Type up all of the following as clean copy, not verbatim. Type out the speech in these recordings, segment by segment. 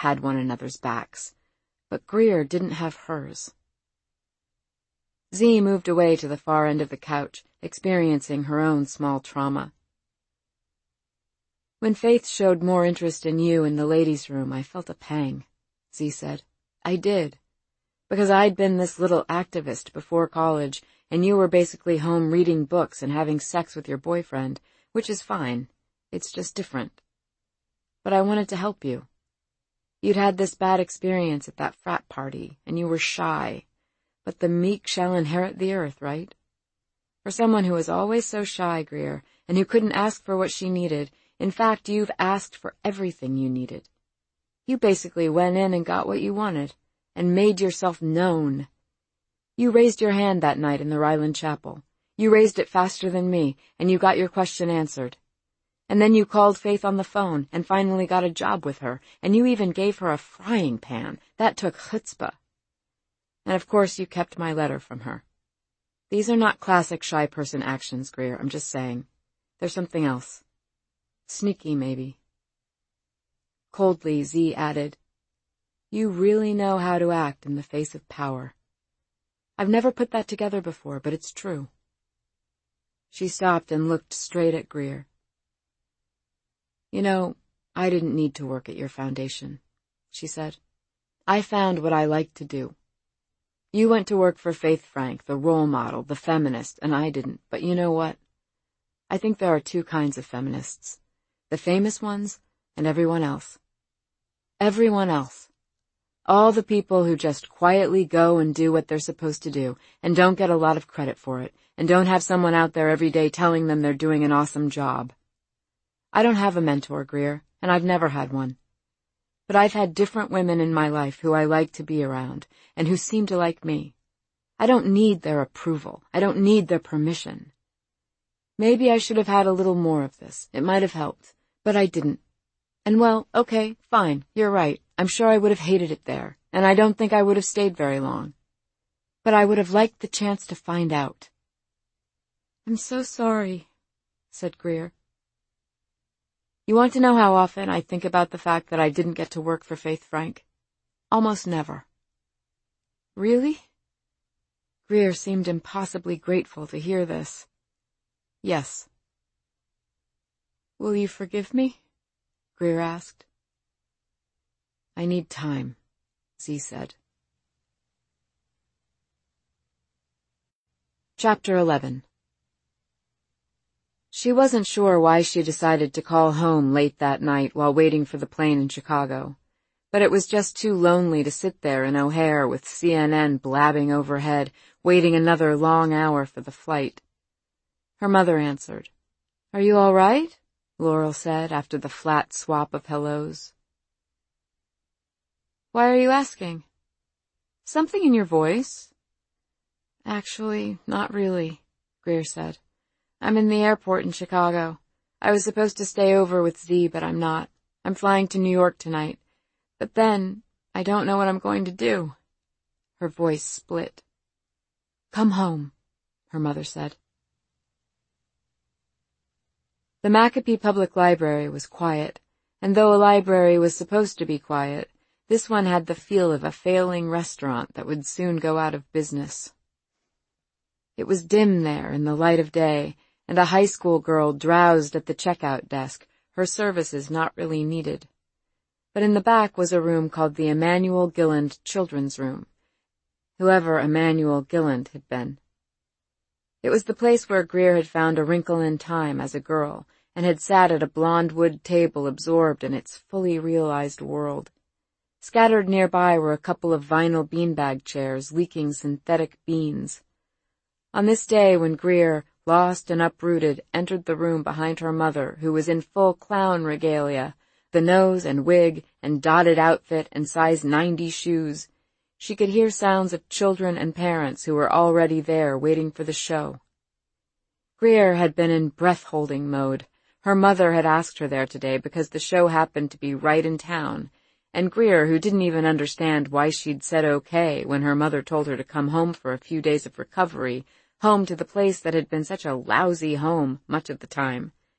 had one another's backs, but Greer didn't have hers. Z moved away to the far end of the couch, experiencing her own small trauma. When Faith showed more interest in you in the ladies' room, I felt a pang, Z said. I did. Because I'd been this little activist before college, and you were basically home reading books and having sex with your boyfriend, which is fine. It's just different. But I wanted to help you. You'd had this bad experience at that frat party, and you were shy. But the meek shall inherit the earth, right? For someone who was always so shy, Greer, and who couldn't ask for what she needed, in fact, you've asked for everything you needed. You basically went in and got what you wanted, and made yourself known. You raised your hand that night in the Ryland Chapel. You raised it faster than me, and you got your question answered. And then you called Faith on the phone, and finally got a job with her, and you even gave her a frying pan. That took chutzpah. And of course you kept my letter from her. These are not classic shy person actions, Greer, I'm just saying. There's something else. Sneaky, maybe. Coldly, Z added, You really know how to act in the face of power. I've never put that together before, but it's true. She stopped and looked straight at Greer. You know, I didn't need to work at your foundation, she said. I found what I like to do. You went to work for Faith Frank, the role model, the feminist, and I didn't. But you know what? I think there are two kinds of feminists. The famous ones and everyone else. Everyone else. All the people who just quietly go and do what they're supposed to do and don't get a lot of credit for it and don't have someone out there every day telling them they're doing an awesome job. I don't have a mentor, Greer, and I've never had one. But I've had different women in my life who I like to be around and who seem to like me. I don't need their approval. I don't need their permission. Maybe I should have had a little more of this. It might have helped, but I didn't. And well, okay, fine, you're right. I'm sure I would have hated it there, and I don't think I would have stayed very long. But I would have liked the chance to find out. I'm so sorry, said Greer. You want to know how often I think about the fact that I didn't get to work for Faith Frank? Almost never. Really? Greer seemed impossibly grateful to hear this. Yes. Will you forgive me? Greer asked. I need time, Z said. Chapter 11. She wasn't sure why she decided to call home late that night while waiting for the plane in Chicago, but it was just too lonely to sit there in O'Hare with CNN blabbing overhead, waiting another long hour for the flight. Her mother answered. Are you all right? Laurel said after the flat swap of hellos. Why are you asking? Something in your voice. Actually, not really, Greer said. I'm in the airport in Chicago. I was supposed to stay over with Z, but I'm not. I'm flying to New York tonight. But then, I don't know what I'm going to do. Her voice split. Come home, her mother said. The Maccabee Public Library was quiet, and though a library was supposed to be quiet, this one had the feel of a failing restaurant that would soon go out of business. It was dim there in the light of day, and a high school girl drowsed at the checkout desk, her services not really needed. But in the back was a room called the Emanuel Gilland Children's Room, whoever Emanuel Gilland had been. It was the place where Greer had found a wrinkle in time as a girl, and had sat at a blonde wood table absorbed in its fully realized world. Scattered nearby were a couple of vinyl beanbag chairs leaking synthetic beans. On this day when Greer, lost and uprooted, entered the room behind her mother, who was in full clown regalia, the nose and wig and dotted outfit and size 90 shoes, she could hear sounds of children and parents who were already there waiting for the show. Greer had been in breath-holding mode. Her mother had asked her there today because the show happened to be right in town, and Greer, who didn't even understand why she'd said okay when her mother told her to come home for a few days of recovery, home to the place that had been such a lousy home much of the time,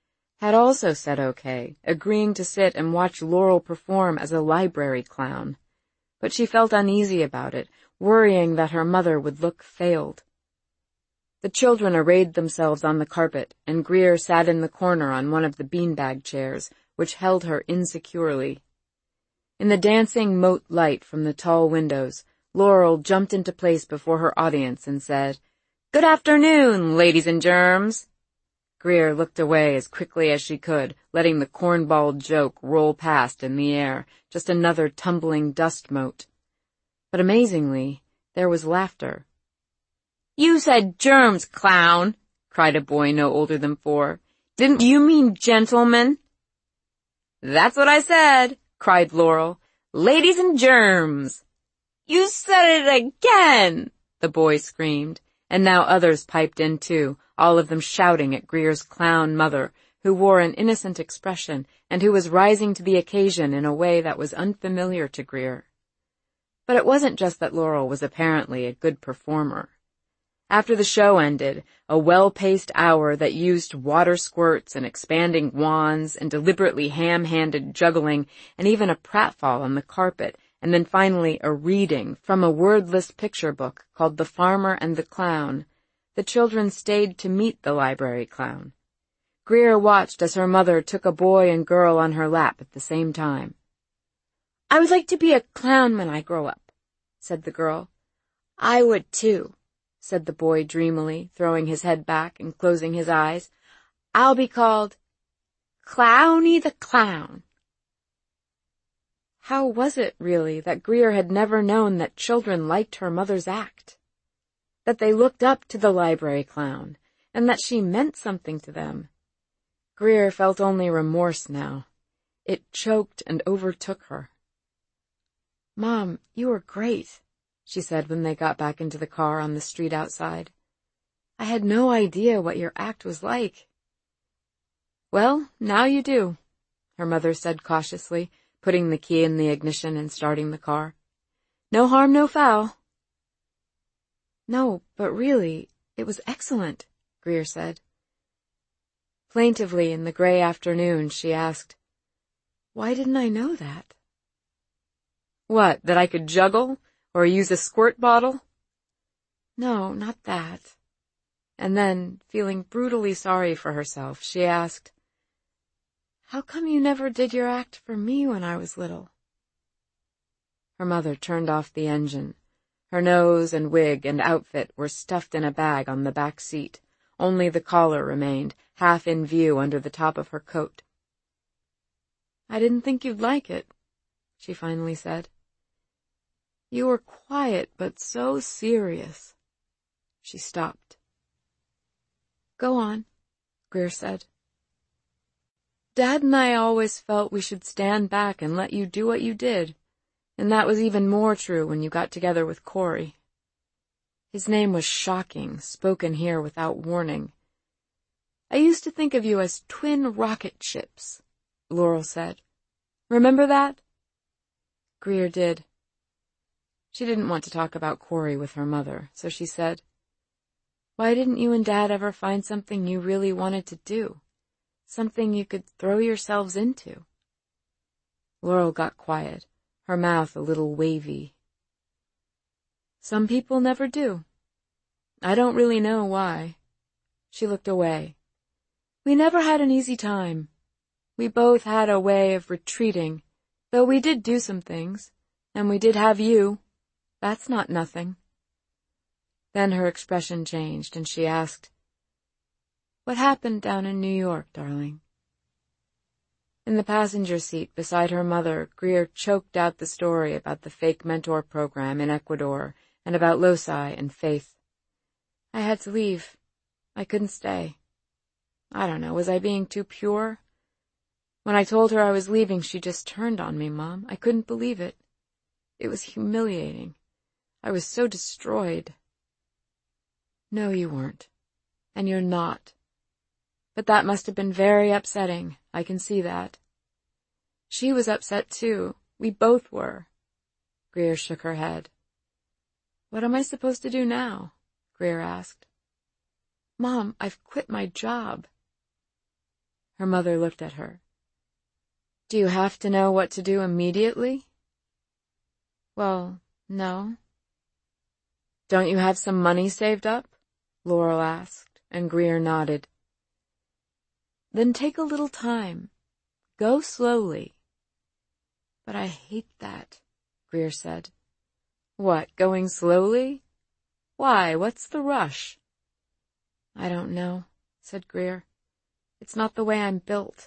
had also said okay, agreeing to sit and watch Laurel perform as a library clown. But she felt uneasy about it, worrying that her mother would look failed. The children arrayed themselves on the carpet, and Greer sat in the corner on one of the beanbag chairs, which held her insecurely. In the dancing mote light from the tall windows, Laurel jumped into place before her audience and said, "Good afternoon, ladies and germs." Greer looked away as quickly as she could, letting the cornball joke roll past in the air, just another tumbling dust mote. But amazingly, there was laughter. "You said germs, clown," cried a boy no older than 4. "Didn't you mean gentlemen?" "That's what I said," cried Laurel. "Ladies and germs." "You said it again," the boy screamed, and now others piped in too, all of them shouting at Greer's clown mother, who wore an innocent expression and who was rising to the occasion in a way that was unfamiliar to Greer. But it wasn't just that Laurel was apparently a good performer. After the show ended, a well-paced hour that used water squirts and expanding wands and deliberately ham-handed juggling and even a pratfall on the carpet, and then finally a reading from a wordless picture book called The Farmer and the Clown, the children stayed to meet the library clown. Greer watched as her mother took a boy and girl on her lap at the same time. "I would like to be a clown when I grow up," said the girl. "I would too," said the boy dreamily, throwing his head back and closing his eyes. "I'll be called Clowny the Clown." How was it, really, that Greer had never known that children liked her mother's act? That they looked up to the library clown, and that she meant something to them? Greer felt only remorse now. It choked and overtook her. "Mom, you were great," she said when they got back into the car on the street outside. "I had no idea what your act was like." "Well, now you do," her mother said cautiously, putting the key in the ignition and starting the car. "No harm, no foul." "No, but really, it was excellent," Greer said. Plaintively in the gray afternoon, she asked, "Why didn't I know that?" "What, that I could juggle? Or use a squirt bottle?" "No, not that." And then, feeling brutally sorry for herself, she asked, "How come you never did your act for me when I was little?" Her mother turned off the engine. Her nose and wig and outfit were stuffed in a bag on the back seat. Only the collar remained, half in view under the top of her coat. "I didn't think you'd like it," she finally said. "You were quiet, but so serious." She stopped. "Go on," Greer said. "Dad and I always felt we should stand back and let you do what you did, and that was even more true when you got together with Corey." His name was shocking, spoken here without warning. "I used to think of you as twin rocket ships," Laurel said. "Remember that?" Greer did. She didn't want to talk about Corey with her mother, so she said, "Why didn't you and Dad ever find something you really wanted to do? Something you could throw yourselves into?" Laurel got quiet, her mouth a little wavy. "Some people never do. I don't really know why." She looked away. "We never had an easy time. We both had a way of retreating, though we did do some things, and we did have you. That's not nothing." Then her expression changed, and she asked, "What happened down in New York, darling?" In the passenger seat beside her mother, Greer choked out the story about the fake mentor program in Ecuador and about Loci and Faith. "I had to leave. I couldn't stay. I don't know, was I being too pure? When I told her I was leaving, she just turned on me, Mom. I couldn't believe it. It was humiliating. I was so destroyed." "No, you weren't. And you're not. But that must have been very upsetting. I can see that." "She was upset too. We both were." Greer shook her head. "What am I supposed to do now?" Greer asked. "Mom, I've quit my job." Her mother looked at her. Do you have to know what to do immediately? Well, no. Don't you have some money saved up? Laurel asked, and Greer nodded. Then take a little time. Go slowly. But I hate that, Greer said. What, going slowly? Why, what's the rush? I don't know, said Greer. It's not the way I'm built.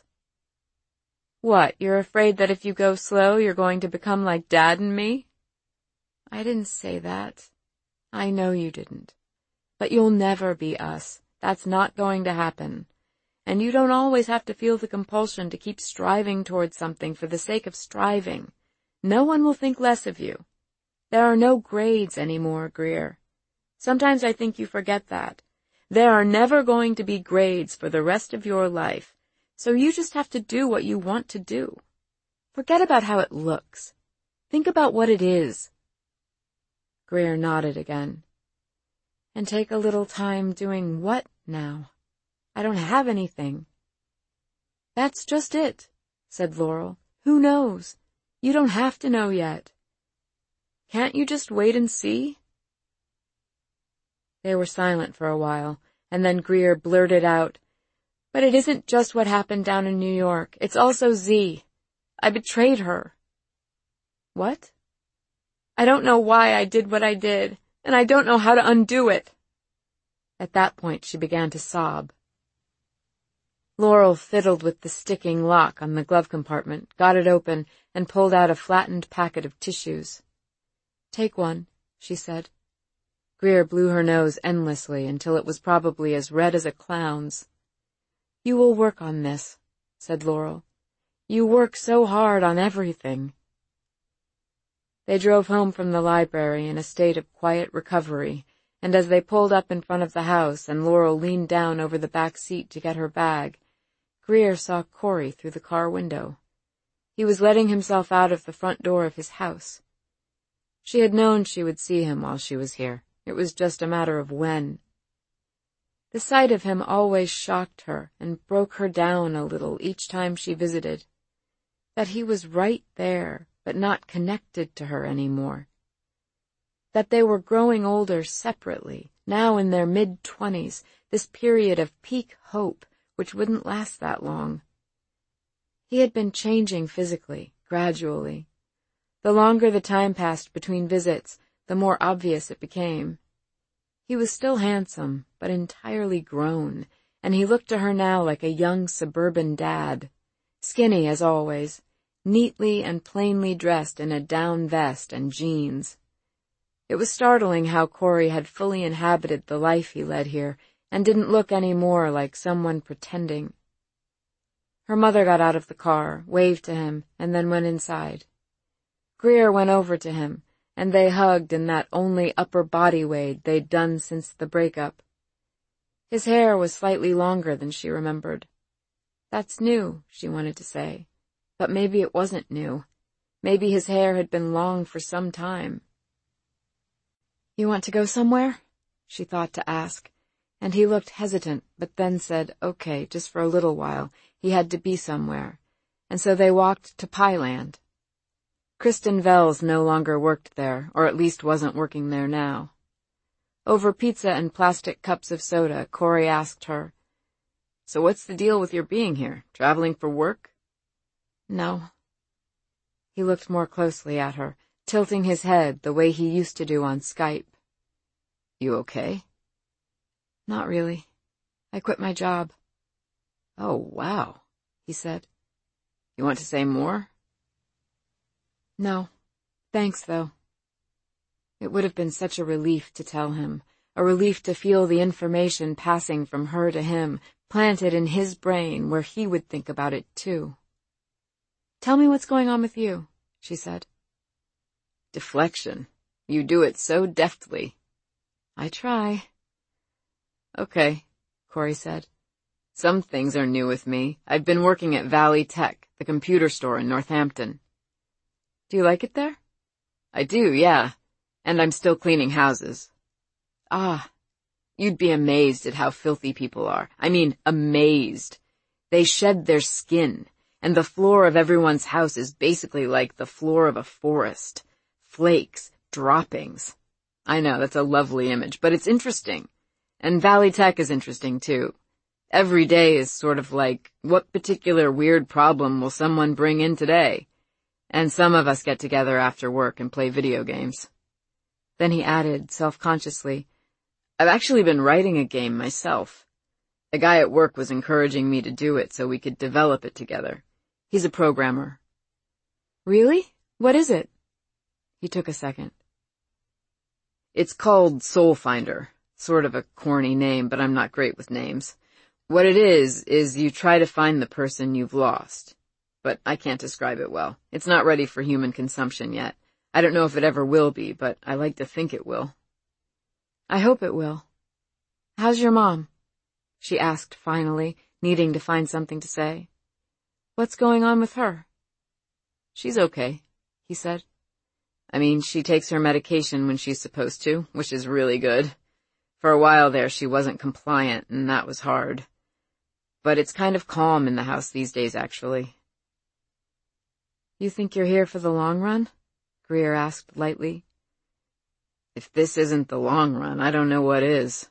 What, you're afraid that if you go slow, you're going to become like Dad and me? I didn't say that. I know you didn't. But you'll never be us. That's not going to happen. And you don't always have to feel the compulsion to keep striving towards something for the sake of striving. No one will think less of you. There are no grades anymore, Greer. Sometimes I think you forget that. There are never going to be grades for the rest of your life, so you just have to do what you want to do. Forget about how it looks. Think about what it is. Greer nodded again. And take a little time doing what now? I don't have anything. That's just it, said Laurel. Who knows? You don't have to know yet. Can't you just wait and see? They were silent for a while, and then Greer blurted out, But it isn't just what happened down in New York. It's also Z. I betrayed her. What? I don't know why I did what I did, and I don't know how to undo it. At that point, she began to sob. Laurel fiddled with the sticking lock on the glove compartment, got it open, and pulled out a flattened packet of tissues. Take one, she said. Greer blew her nose endlessly until it was probably as red as a clown's. You will work on this, said Laurel. You work so hard on everything. They drove home from the library in a state of quiet recovery, and as they pulled up in front of the house and Laurel leaned down over the back seat to get her bag, Greer saw Corey through the car window. He was letting himself out of the front door of his house. She had known she would see him while she was here. It was just a matter of when. The sight of him always shocked her and broke her down a little each time she visited. That he was right there, but not connected to her anymore. That they were growing older separately, now in their mid-20s, this period of peak hope, which wouldn't last that long. He had been changing physically, gradually. The longer the time passed between visits, the more obvious it became. He was still handsome, but entirely grown, and he looked to her now like a young suburban dad, skinny as always, neatly and plainly dressed in a down vest and jeans. It was startling how Corey had fully inhabited the life he led here, and didn't look any more like someone pretending. Her mother got out of the car, waved to him, and then went inside. Greer went over to him, and they hugged in that only upper body way they'd done since the breakup. His hair was slightly longer than she remembered. That's new, she wanted to say, but maybe it wasn't new. Maybe his hair had been long for some time. You want to go somewhere? She thought to ask, and he looked hesitant, but then said, okay, just for a little while. He had to be somewhere, and so they walked to Pieland. Kristen Vels no longer worked there, or at least wasn't working there now. Over pizza and plastic cups of soda, Corey asked her, So what's the deal with your being here? Traveling for work? No. He looked more closely at her, tilting his head the way he used to do on Skype. You okay? Not really. I quit my job. Oh, wow, he said. You want to say more? No. Thanks, though. It would have been such a relief to tell him, a relief to feel the information passing from her to him, planted in his brain where he would think about it, too. Tell me what's going on with you, she said. Deflection. You do it so deftly. I try. Okay, Corey said. Some things are new with me. I've been working at Valley Tech, the computer store in Northampton. Do you like it there? I do, yeah. And I'm still cleaning houses. Ah, you'd be amazed at how filthy people are. I mean, amazed. They shed their skin, and the floor of everyone's house is basically like the floor of a forest. Flakes, droppings. I know, that's a lovely image, but it's interesting. And Valley Tech is interesting too. Every day is sort of like, what particular weird problem will someone bring in today? And some of us get together after work and play video games. Then he added, self-consciously, I've actually been writing a game myself. A guy at work was encouraging me to do it so we could develop it together. He's a programmer. Really? What is it? He took a second. It's called Soul Finder. Sort of a corny name, but I'm not great with names. What it is you try to find the person you've lost. But I can't describe it well. It's not ready for human consumption yet. I don't know if it ever will be, but I like to think it will. I hope it will. How's your mom? She asked finally, needing to find something to say. What's going on with her? She's okay, he said. I mean, she takes her medication when she's supposed to, which is really good. For a while there, she wasn't compliant, and that was hard. But it's kind of calm in the house these days, actually. You think you're here for the long run? Greer asked lightly. If this isn't the long run, I don't know what is.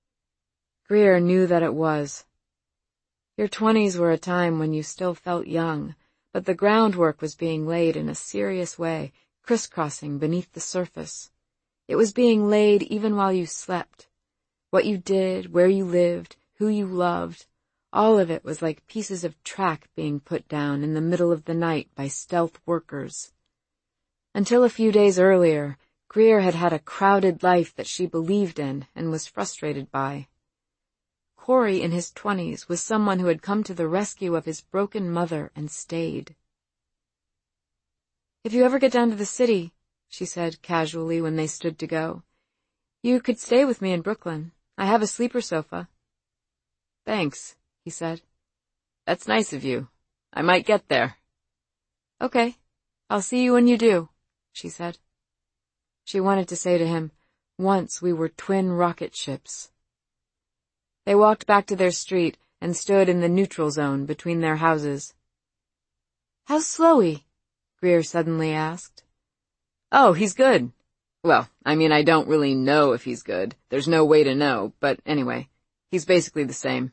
Greer knew that it was. Your 20s were a time when you still felt young, but the groundwork was being laid in a serious way, crisscrossing beneath the surface. It was being laid even while you slept. What you did, where you lived, who you loved, all of it was like pieces of track being put down in the middle of the night by stealth workers. Until a few days earlier, Greer had had a crowded life that she believed in and was frustrated by. Corey in his 20s was someone who had come to the rescue of his broken mother and stayed. If you ever get down to the city, she said casually when they stood to go, you could stay with me in Brooklyn. I have a sleeper sofa. Thanks, he said. That's nice of you. I might get there. Okay, I'll see you when you do, she said. She wanted to say to him, once we were twin rocket ships. They walked back to their street and stood in the neutral zone between their houses. How's Slowey? Greer suddenly asked. Oh, he's good. Well, I mean, I don't really know if he's good. There's no way to know, but anyway, he's basically the same.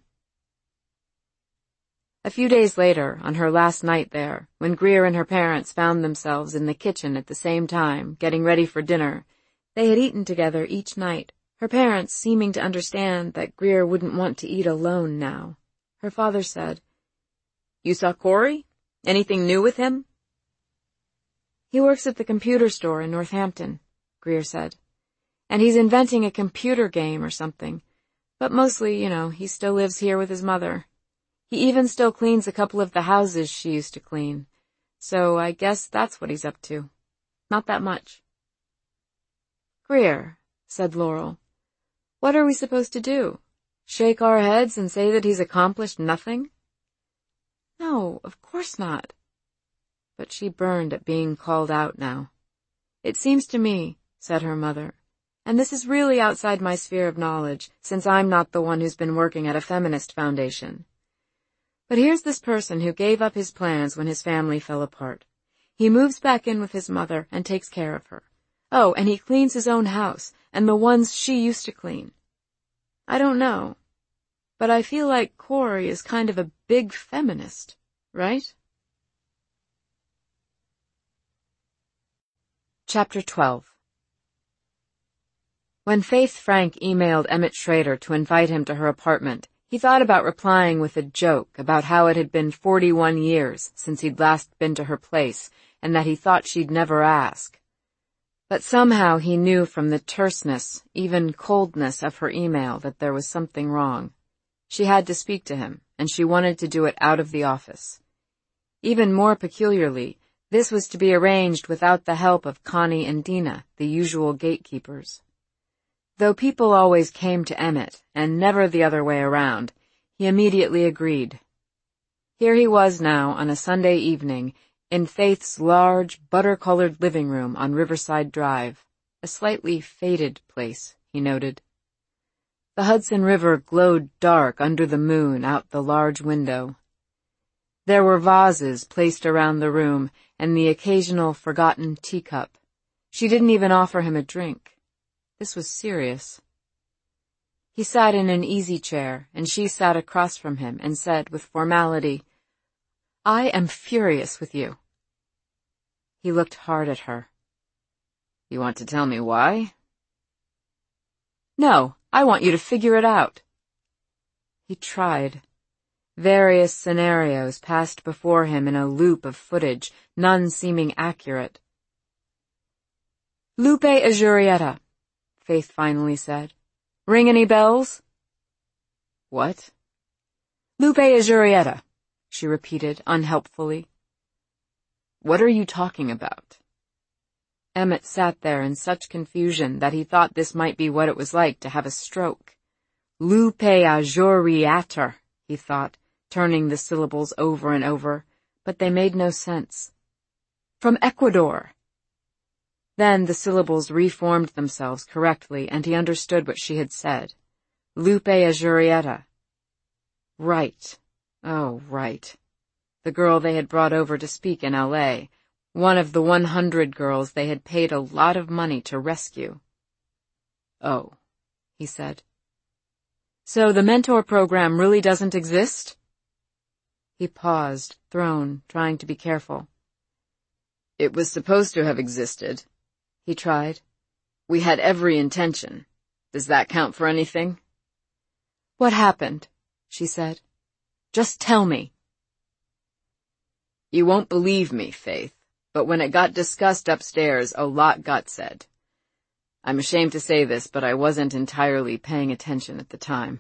A few days later, on her last night there, when Greer and her parents found themselves in the kitchen at the same time, getting ready for dinner, they had eaten together each night, her parents seeming to understand that Greer wouldn't want to eat alone now. Her father said, You saw Corey? Anything new with him? He works at the computer store in Northampton, Greer said. And he's inventing a computer game or something. But mostly, he still lives here with his mother. He even still cleans a couple of the houses she used to clean. So I guess that's what he's up to. Not that much. Greer, said Laurel, what are we supposed to do? Shake our heads and say that he's accomplished nothing? No, of course not. But she burned at being called out now. It seems to me, said her mother, and this is really outside my sphere of knowledge, since I'm not the one who's been working at a feminist foundation. But here's this person who gave up his plans when his family fell apart. He moves back in with his mother and takes care of her. Oh, and he cleans his own house, and the ones she used to clean. I don't know, but I feel like Corey is kind of a big feminist, right? Chapter 12. When Faith Frank emailed Emmett Schrader to invite him to her apartment, he thought about replying with a joke about how it had been 41 years since he'd last been to her place and that he thought she'd never ask. But somehow he knew from the terseness, even coldness of her email that there was something wrong. She had to speak to him, and she wanted to do it out of the office. Even more peculiarly, this was to be arranged without the help of Connie and Dina, the usual gatekeepers. Though people always came to Emmett, and never the other way around, he immediately agreed. Here he was now on a Sunday evening, in Faith's large, butter-colored living room on Riverside Drive, a slightly faded place, he noted. The Hudson River glowed dark under the moon out the large window, There were vases placed around the room and the occasional forgotten teacup. She didn't even offer him a drink. This was serious. He sat in an easy chair, and she sat across from him and said with formality, "I am furious with you." He looked hard at her. "You want to tell me why?" "No, I want you to figure it out." He tried. Various scenarios passed before him in a loop of footage, none seeming accurate. "Lupe Ajurieta," Faith finally said. "Ring any bells?" "What?" "Lupe Ajurieta," she repeated unhelpfully. "What are you talking about?" Emmett sat there in such confusion that he thought this might be what it was like to have a stroke. Lupe Ajurieta, he thought, turning the syllables over and over, but they made no sense. "From Ecuador." Then the syllables reformed themselves correctly, and he understood what she had said. Lupe Ajurieta. Right. Oh, right. The girl they had brought over to speak in L.A., one of the 100 girls they had paid a lot of money to rescue. "Oh," he said. "So the mentor program really doesn't exist?" He paused, thrown, trying to be careful. "It was supposed to have existed," he tried. "We had every intention. Does that count for anything?" "What happened?" she said. "Just tell me." "You won't believe me, Faith, but when it got discussed upstairs, a lot got said. I'm ashamed to say this, but I wasn't entirely paying attention at the time."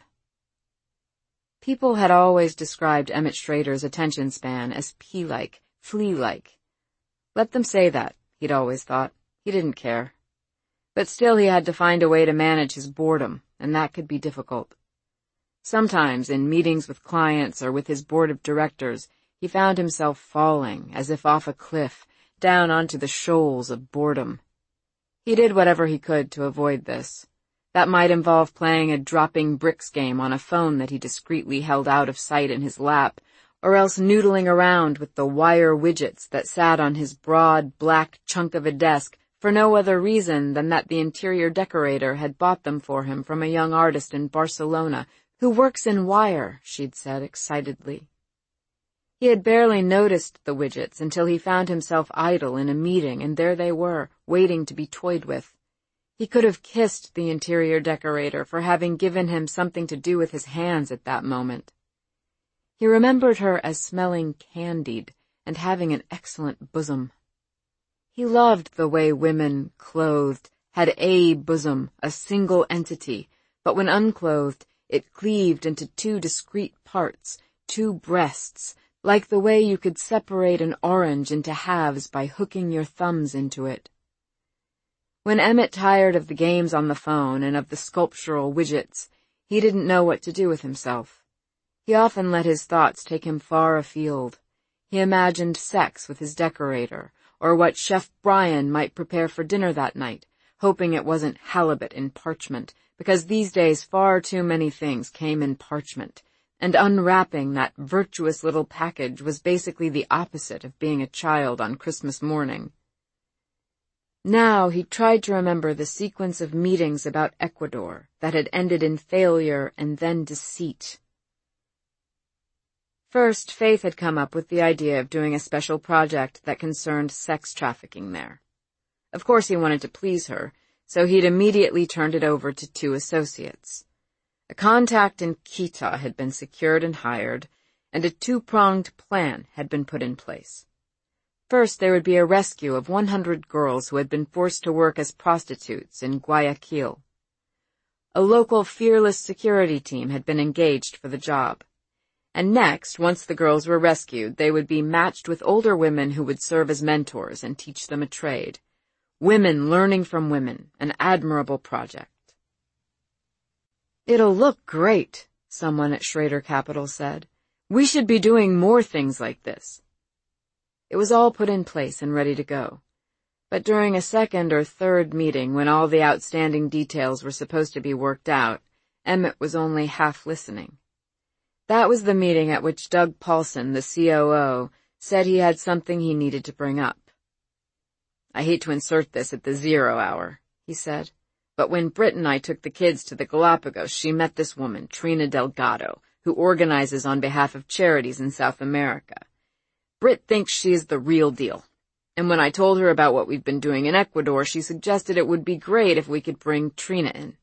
People had always described Emmett Schrader's attention span as pea-like, flea-like. Let them say that, he'd always thought. He didn't care. But still he had to find a way to manage his boredom, and that could be difficult. Sometimes, in meetings with clients or with his board of directors, he found himself falling, as if off a cliff, down onto the shoals of boredom. He did whatever he could to avoid this. That might involve playing a dropping bricks game on a phone that he discreetly held out of sight in his lap, or else noodling around with the wire widgets that sat on his broad, black chunk of a desk for no other reason than that the interior decorator had bought them for him from a young artist in Barcelona who works in wire, she'd said excitedly. He had barely noticed the widgets until he found himself idle in a meeting, and there they were, waiting to be toyed with. He could have kissed the interior decorator for having given him something to do with his hands at that moment. He remembered her as smelling candied and having an excellent bosom. He loved the way women, clothed, had a bosom, a single entity, but when unclothed, it cleaved into two discrete parts, two breasts, like the way you could separate an orange into halves by hooking your thumbs into it. When Emmett tired of the games on the phone and of the sculptural widgets, he didn't know what to do with himself. He often let his thoughts take him far afield. He imagined sex with his decorator, or what Chef Brian might prepare for dinner that night, hoping it wasn't halibut in parchment, because these days far too many things came in parchment, and unwrapping that virtuous little package was basically the opposite of being a child on Christmas morning. Now he tried to remember the sequence of meetings about Ecuador that had ended in failure and then deceit. First, Faith had come up with the idea of doing a special project that concerned sex trafficking there. Of course he wanted to please her, so he'd immediately turned it over to 2 associates. A contact in Quito had been secured and hired, and a 2-pronged plan had been put in place. First, there would be a rescue of 100 girls who had been forced to work as prostitutes in Guayaquil. A local fearless security team had been engaged for the job. And next, once the girls were rescued, they would be matched with older women who would serve as mentors and teach them a trade. Women learning from women, an admirable project. "It'll look great," someone at Schrader Capital said. "We should be doing more things like this." It was all put in place and ready to go. But during a second or third meeting, when all the outstanding details were supposed to be worked out, Emmett was only half listening. That was the meeting at which Doug Paulson, the COO, said he had something he needed to bring up. "I hate to insert this at the 0 hour," he said, "but when Britt and I took the kids to the Galapagos, she met this woman, Trina Delgado, who organizes on behalf of charities in South America. Britt thinks she is the real deal. And when I told her about what we've been doing in Ecuador, she suggested it would be great if we could bring Trina in."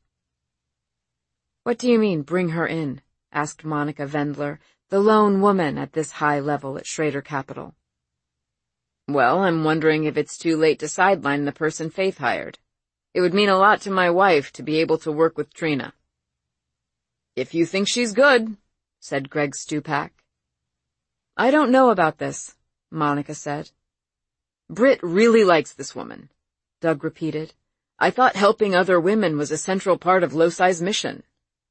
"What do you mean, bring her in?" asked Monica Vendler, the lone woman at this high level at Schrader Capital. "Well, I'm wondering if it's too late to sideline the person Faith hired. It would mean a lot to my wife to be able to work with Trina." "If you think she's good," said Greg Stupak. "I don't know about this," Monica said. "Britt really likes this woman," Doug repeated. "I thought helping other women was a central part of LOSI's mission."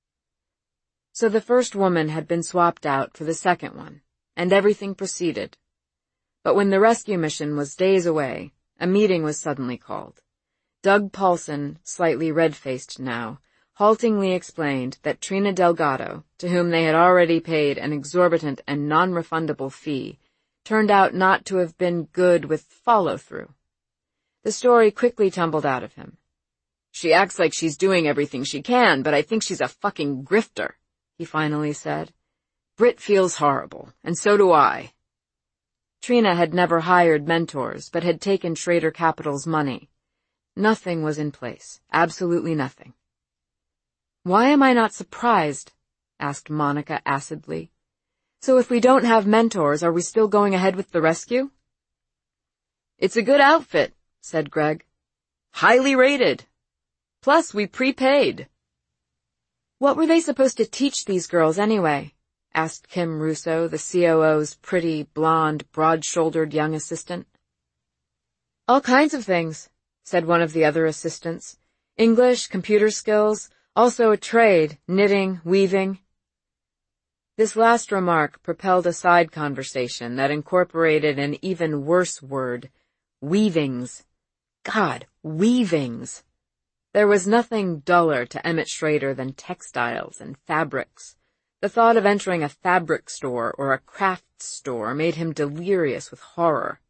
So the first woman had been swapped out for the second one, and everything proceeded. But when the rescue mission was days away, a meeting was suddenly called. Doug Paulson, slightly red-faced now, haltingly explained that Trina Delgado, to whom they had already paid an exorbitant and non-refundable fee, turned out not to have been good with follow-through. The story quickly tumbled out of him. "She acts like she's doing everything she can, but I think she's a fucking grifter," he finally said. "Britt feels horrible, and so do I." Trina had never hired mentors, but had taken Schrader Capital's money. Nothing was in place, absolutely nothing. "Why am I not surprised?" asked Monica acidly. "So if we don't have mentors, are we still going ahead with the rescue?" "It's a good outfit," said Greg. "Highly rated. Plus, we prepaid." "What were they supposed to teach these girls anyway?" asked Kim Russo, the COO's pretty, blonde, broad-shouldered young assistant. "All kinds of things," said one of the other assistants. "English, computer skills, also a trade, knitting, weaving." This last remark propelled a side conversation that incorporated an even worse word, weavings. God, weavings! There was nothing duller to Emmett Schrader than textiles and fabrics. The thought of entering a fabric store or a crafts store made him delirious with horror.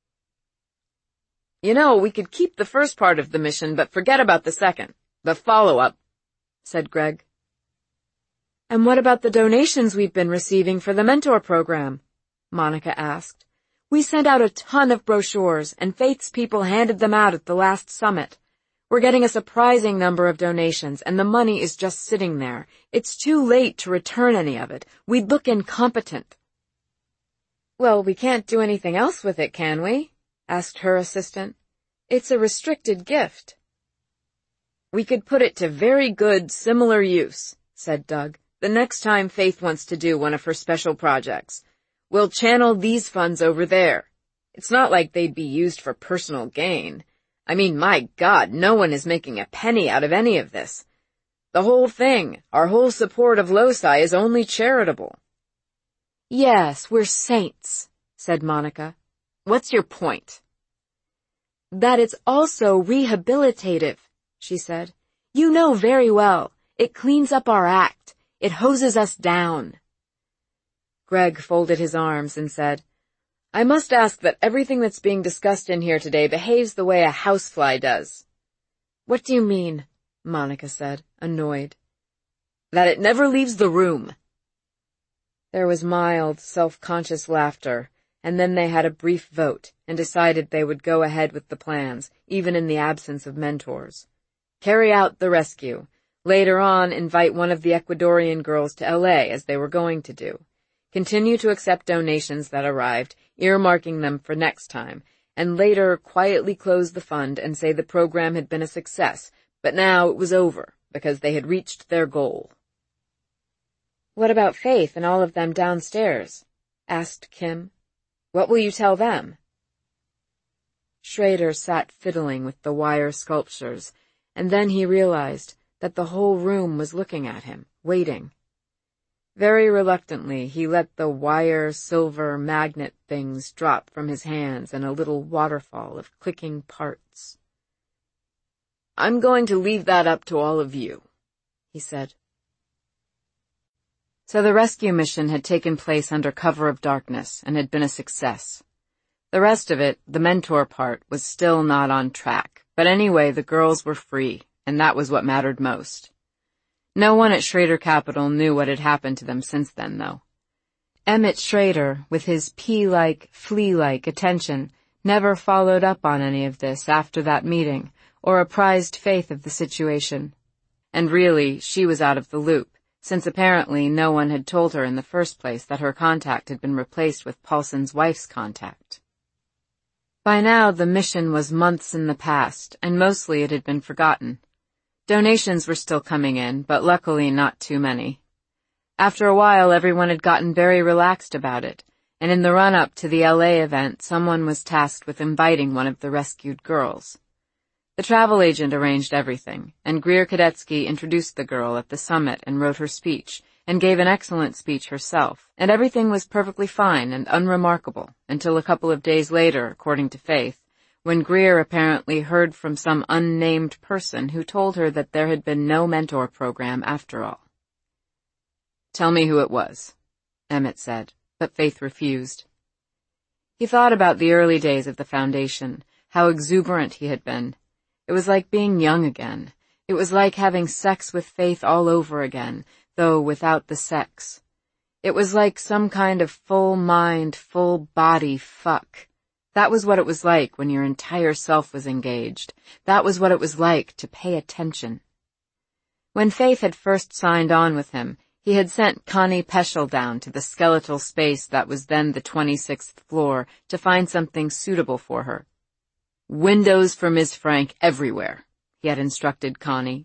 "You know, we could keep the first part of the mission, but forget about the second, the follow-up," said Greg. "And what about the donations we've been receiving for the mentor program?" Monica asked. "We sent out a ton of brochures, and Faith's people handed them out at the last summit. We're getting a surprising number of donations, and the money is just sitting there. It's too late to return any of it. We'd look incompetent." "Well, we can't do anything else with it, can we?" asked her assistant. "It's a restricted gift." "We could put it to very good, similar use," said Doug, "the next time Faith wants to do one of her special projects. We'll channel these funds over there. It's not like they'd be used for personal gain. I mean, my God, no one is making a penny out of any of this. The whole thing, our whole support of LOSI, is only charitable." "Yes, we're saints," said Monica. "What's your point?" "That it's also rehabilitative," she said. "You know very well. It cleans up our act. It hoses us down." Greg folded his arms and said, "I must ask that everything that's being discussed in here today behaves the way a housefly does." "What do you mean?" Monica said, annoyed. "That it never leaves the room." There was mild, self-conscious laughter, and then they had a brief vote and decided they would go ahead with the plans, even in the absence of mentors. Carry out the rescue. Later on, invite one of the Ecuadorian girls to LA, as they were going to do. Continue to accept donations that arrived, earmarking them for next time, and later quietly close the fund and say the program had been a success, but now it was over, because they had reached their goal. "What about Faith and all of them downstairs?" asked Kim. "What will you tell them?" Schrader sat fiddling with the wire sculptures, and then he realized that the whole room was looking at him, waiting. Very reluctantly, he let the wire, silver, magnet things drop from his hands in a little waterfall of clicking parts. "I'm going to leave that up to all of you," he said. So the rescue mission had taken place under cover of darkness and had been a success. The rest of it, the mentor part, was still not on track, but anyway, the girls were free, and that was what mattered most. No one at Schrader Capital knew what had happened to them since then, though. Emmett Schrader, with his pea-like, flea-like attention, never followed up on any of this after that meeting, or apprised Faith of the situation. And really, she was out of the loop, since apparently no one had told her in the first place that her contact had been replaced with Paulson's wife's contact. By now, the mission was months in the past, and mostly it had been forgotten. Donations were still coming in, but luckily not too many. After a while, everyone had gotten very relaxed about it, and in the run-up to the LA event, someone was tasked with inviting one of the rescued girls. The travel agent arranged everything, and Greer Kadetsky introduced the girl at the summit and wrote her speech, and gave an excellent speech herself, and everything was perfectly fine and unremarkable until a couple of days later, according to Faith, when Greer apparently heard from some unnamed person who told her that there had been no mentor program after all. "Tell me who it was," Emmett said, but Faith refused. He thought about the early days of the foundation, how exuberant he had been. It was like being young again. It was like having sex with Faith all over again, though without the sex. It was like some kind of full-mind, full-body fuck. That was what it was like when your entire self was engaged. That was what it was like to pay attention. When Faith had first signed on with him, he had sent Connie Peschel down to the skeletal space that was then the 26th floor to find something suitable for her. "Windows for Miss Frank everywhere," he had instructed Connie.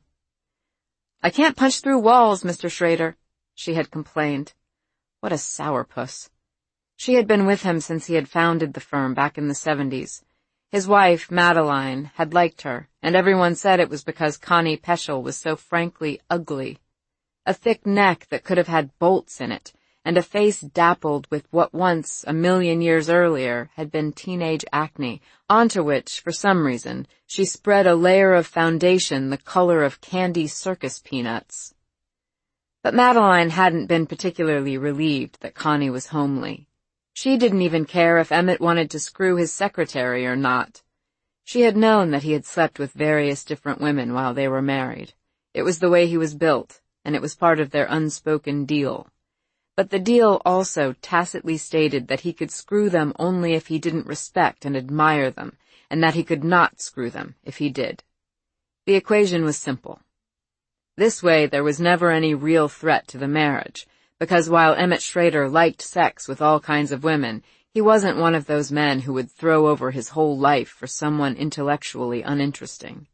"I can't punch through walls, Mr. Schrader," she had complained. What a sourpuss. She had been with him since he had founded the firm back in the 70s. His wife, Madeline, had liked her, and everyone said it was because Connie Peschel was so frankly ugly. A thick neck that could have had bolts in it, and a face dappled with what once, a million years earlier, had been teenage acne, onto which, for some reason, she spread a layer of foundation the color of candy circus peanuts. But Madeline hadn't been particularly relieved that Connie was homely. She didn't even care if Emmett wanted to screw his secretary or not. She had known that he had slept with various different women while they were married. It was the way he was built, and it was part of their unspoken deal. But the deal also tacitly stated that he could screw them only if he didn't respect and admire them, and that he could not screw them if he did. The equation was simple. This way there was never any real threat to the marriage, because while Emmett Schrader liked sex with all kinds of women, he wasn't one of those men who would throw over his whole life for someone intellectually uninteresting.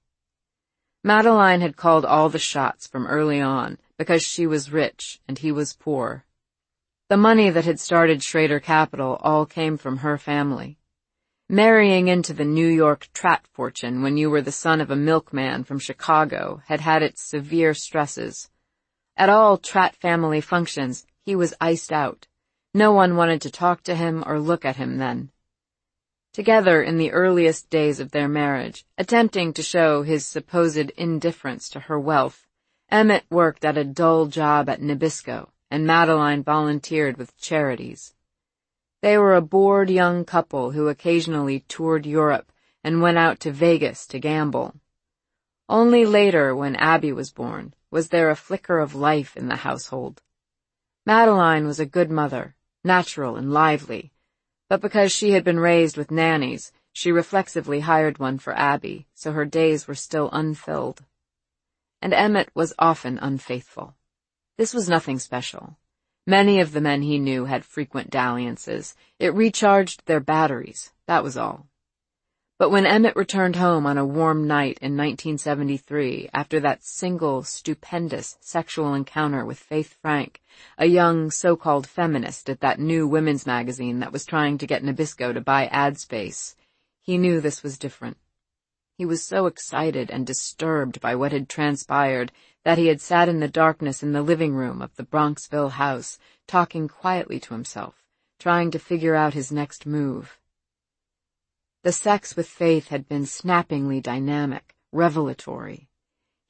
Madeline had called all the shots from early on because she was rich and he was poor. The money that had started Schrader Capital all came from her family. Marrying into the New York Tratt fortune when you were the son of a milkman from Chicago had had its severe stresses. At all Tratt family functions, he was iced out. No one wanted to talk to him or look at him then. Together in the earliest days of their marriage, attempting to show his supposed indifference to her wealth, Emmett worked at a dull job at Nabisco, and Madeline volunteered with charities. They were a bored young couple who occasionally toured Europe and went out to Vegas to gamble. Only later, when Abby was born, was there a flicker of life in the household. Madeline was a good mother, natural and lively, but because she had been raised with nannies, she reflexively hired one for Abby, so her days were still unfilled. And Emmett was often unfaithful. This was nothing special. Many of the men he knew had frequent dalliances. It recharged their batteries, that was all. But when Emmett returned home on a warm night in 1973, after that single, stupendous sexual encounter with Faith Frank, a young so-called feminist at that new women's magazine that was trying to get Nabisco to buy ad space, he knew this was different. He was so excited and disturbed by what had transpired that he had sat in the darkness in the living room of the Bronxville house, talking quietly to himself, trying to figure out his next move. The sex with Faith had been snappingly dynamic, revelatory.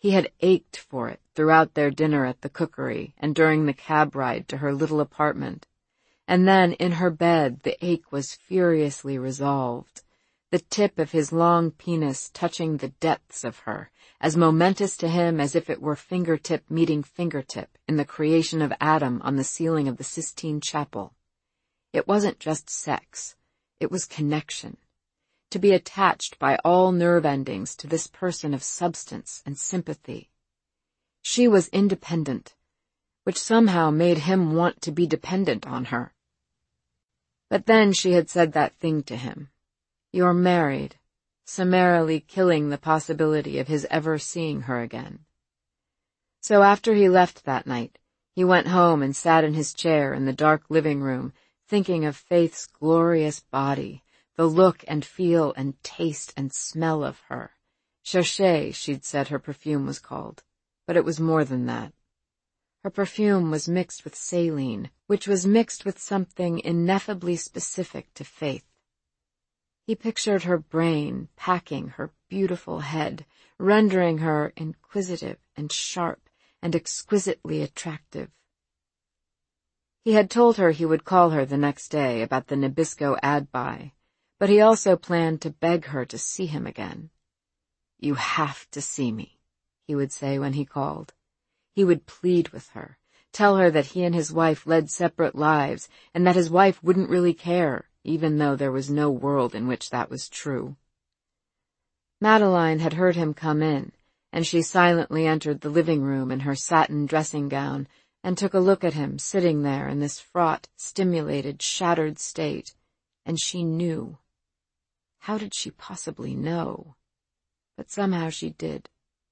He had ached for it throughout their dinner at the cookery and during the cab ride to her little apartment. And then, in her bed, the ache was furiously resolved, the tip of his long penis touching the depths of her, as momentous to him as if it were fingertip meeting fingertip in the creation of Adam on the ceiling of the Sistine Chapel. It wasn't just sex. It was connection. To be attached by all nerve endings to this person of substance and sympathy. She was independent, which somehow made him want to be dependent on her. But then she had said that thing to him. "You're married," summarily killing the possibility of his ever seeing her again. So after he left that night, he went home and sat in his chair in the dark living room, thinking of Faith's glorious body, the look and feel and taste and smell of her. Cherchez, she'd said her perfume was called, but it was more than that. Her perfume was mixed with saline, which was mixed with something ineffably specific to Faith. He pictured her brain packing her beautiful head, rendering her inquisitive and sharp and exquisitely attractive. He had told her he would call her the next day about the Nabisco ad buy, but he also planned to beg her to see him again. "You have to see me," he would say when he called. He would plead with her, tell her that he and his wife led separate lives, and that his wife wouldn't really care, even though there was no world in which that was true. Madeline had heard him come in, and she silently entered the living room in her satin dressing gown and took a look at him sitting there in this fraught, stimulated, shattered state, and she knew. How did she possibly know? But somehow she did.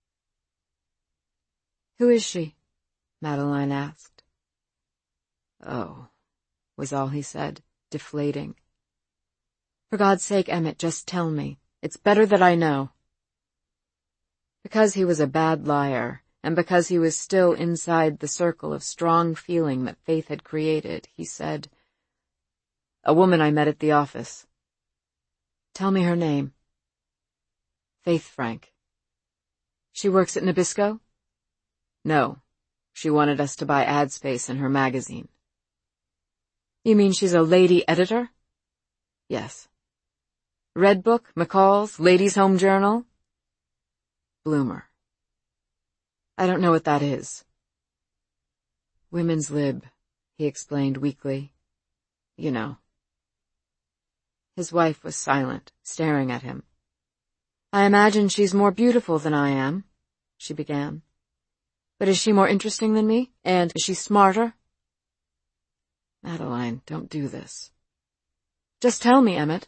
"Who is she?" Madeline asked. "Oh," was all he said, deflating. "For God's sake, Emmett, just tell me. It's better that I know." Because he was a bad liar, and because he was still inside the circle of strong feeling that Faith had created, he said, "A woman I met at the office." "Tell me her name." "Faith Frank." "She works at Nabisco?" "No. She wanted us to buy ad space in her magazine." "You mean she's a lady editor?" "Yes." "Red Book, McCall's, Ladies' Home Journal?" "Bloomer." "I don't know what that is." "Women's Lib," he explained weakly. "You know." His wife was silent, staring at him. "I imagine she's more beautiful than I am," she began. "But is she more interesting than me? And is she smarter?" "Madeline, don't do this." "Just tell me, Emmett."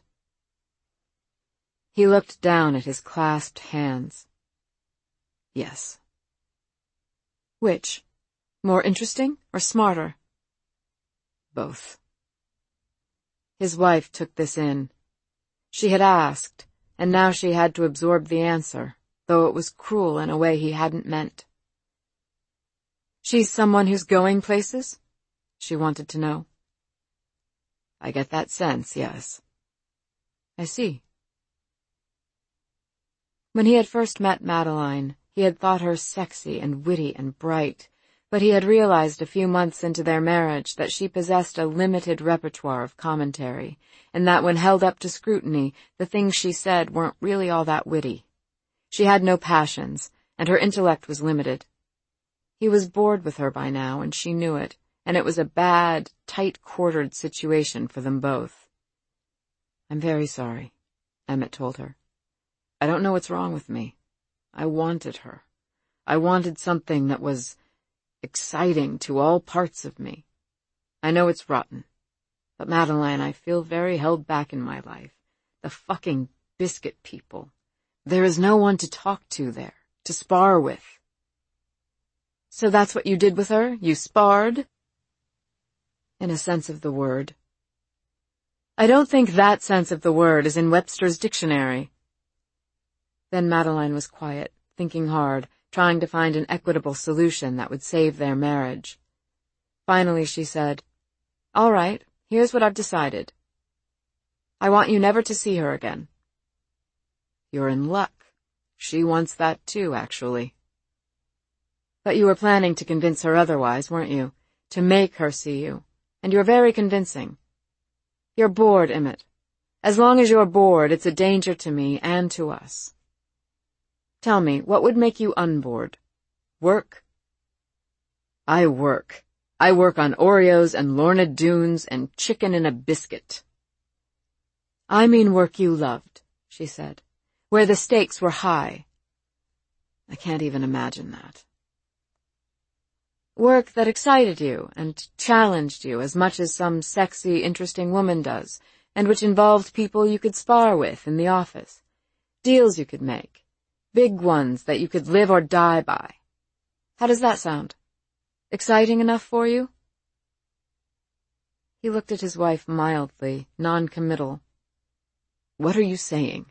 He looked down at his clasped hands. "Yes." "Which? More interesting or smarter?" "Both." His wife took this in. She had asked, and now she had to absorb the answer, though it was cruel in a way he hadn't meant. "She's someone who's going places?" she wanted to know. "I get that sense, yes." "I see." When he had first met Madeline, he had thought her sexy and witty and bright, but he had realized a few months into their marriage that she possessed a limited repertoire of commentary, and that when held up to scrutiny, the things she said weren't really all that witty. She had no passions, and her intellect was limited. He was bored with her by now, and she knew it, and it was a bad, tight-quartered situation for them both. "I'm very sorry," Emmett told her. "I don't know what's wrong with me. I wanted her. I wanted something that was exciting to all parts of me. I know it's rotten, but Madeline, I feel very held back in my life. The fucking biscuit people. There is no one to talk to there, to spar with." "So that's what you did with her? You sparred?" "In a sense of the word." "I don't think that sense of the word is in Webster's dictionary." Then Madeline was quiet, thinking hard, trying to find an equitable solution that would save their marriage. Finally she said, "All right, here's what I've decided. I want you never to see her again." "You're in luck. She wants that too, actually." But you were planning to convince her otherwise, weren't you? To make her see you. And you're very convincing. You're bored, Emmett. As long as you're bored, it's a danger to me and to us. Tell me, what would make you unbored? Work? I work. I work on Oreos and Lorna Doones and chicken in a biscuit. I mean work you loved, she said, where the stakes were high. I can't even imagine that. Work that excited you and challenged you as much as some sexy, interesting woman does, and which involved people you could spar with in the office, deals you could make, big ones that you could live or die by. How does that sound? Exciting enough for you? He looked at his wife mildly, non-committal. What are you saying?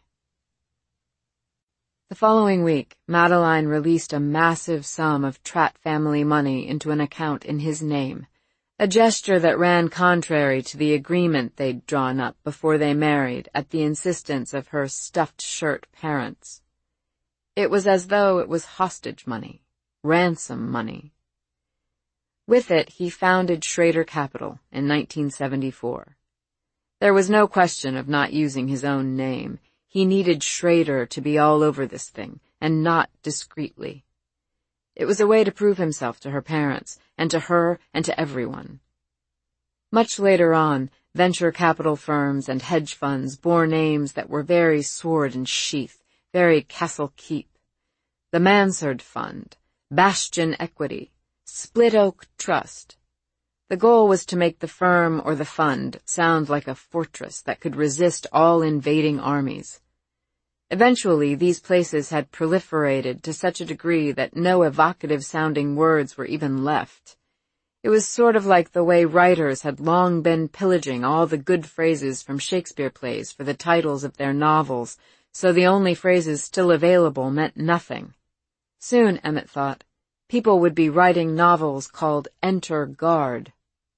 The following week, Madeline released a massive sum of Tratt family money into an account in his name, a gesture that ran contrary to the agreement they'd drawn up before they married at the insistence of her stuffed shirt parents. It was as though it was hostage money, ransom money. With it, he founded Schrader Capital in 1974. There was no question of not using his own name. He needed Schrader to be all over this thing, and not discreetly. It was a way to prove himself to her parents, and to her, and to everyone. Much later on, venture capital firms and hedge funds bore names that were very sword and sheath, very Castle Keep. The Mansard Fund, Bastion Equity, Split Oak Trust. The goal was to make the firm or the fund sound like a fortress that could resist all invading armies. Eventually, these places had proliferated to such a degree that no evocative-sounding words were even left. It was sort of like the way writers had long been pillaging all the good phrases from Shakespeare plays for the titles of their novels, so the only phrases still available meant nothing. Soon, Emmett thought, people would be writing novels called Enter Guard.